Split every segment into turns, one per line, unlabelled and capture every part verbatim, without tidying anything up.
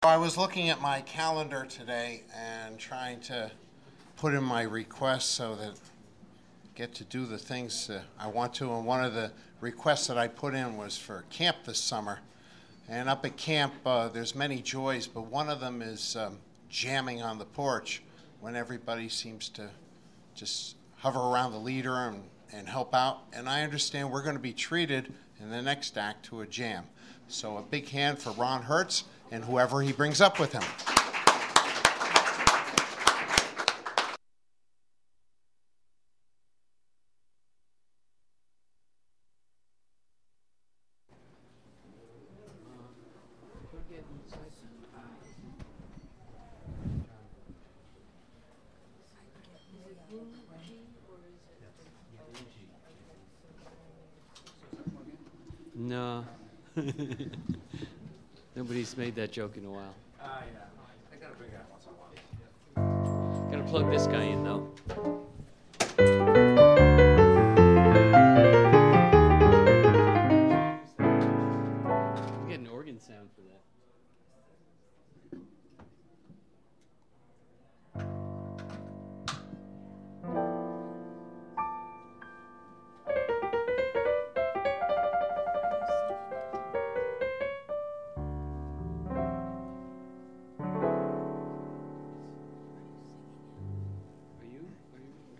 I was looking at my calendar today and trying to put in my requests so that I get to do the things uh, I want to. And one of the requests that I put in was for camp this summer. And up at camp, uh, there's many joys, but one of them is um, jamming on the porch when everybody seems to just hover around the leader and, and help out. And I understand we're going to be treated in the next act to a jam. So a big hand for Ron Hertz and whoever he brings up with him.
No. Nobody's made that joke in a while.
Ah, uh, yeah. I gotta bring that once in a while.
Gotta plug this guy in, though. We get an organ sound for that. Are you? Are you?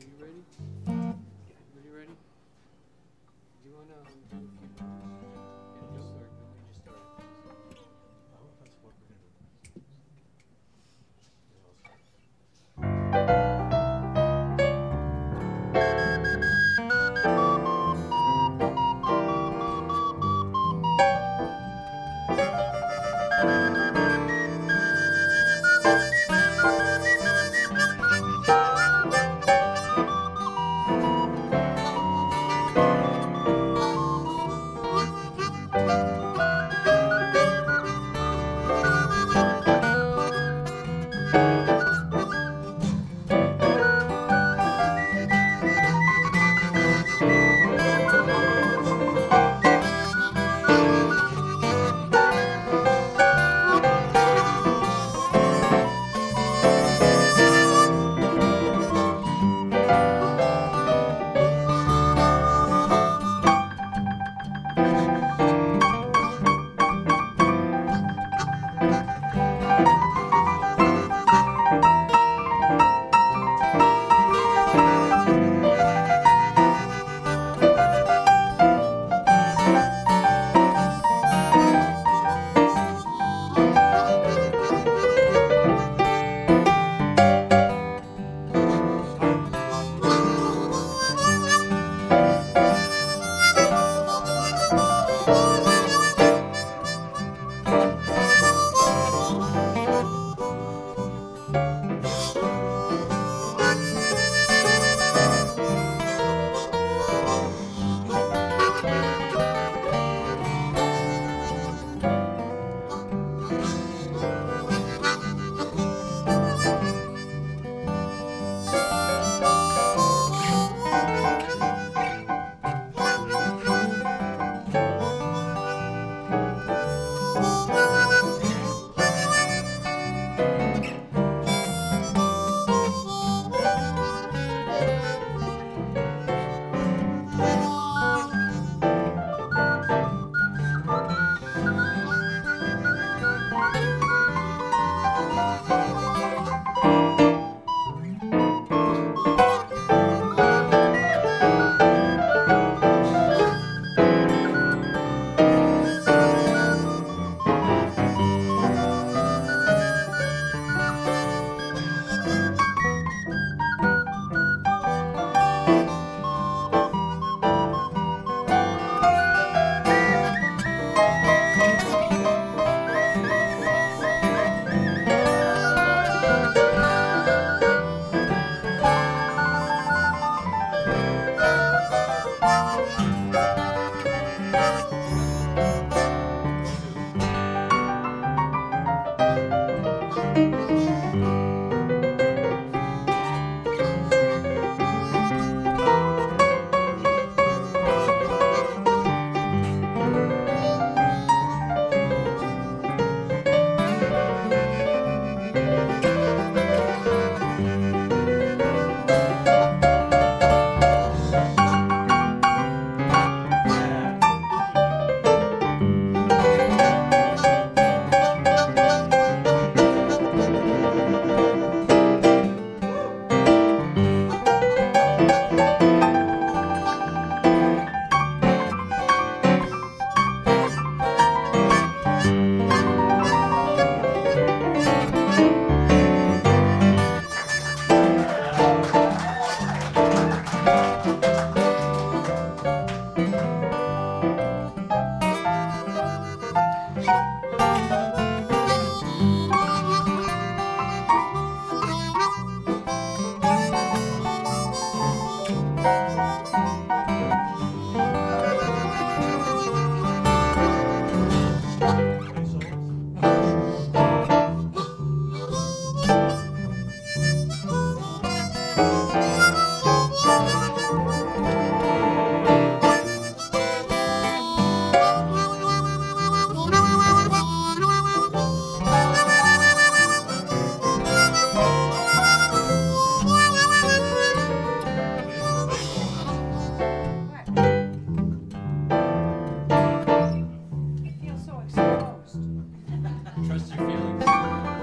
Thanks.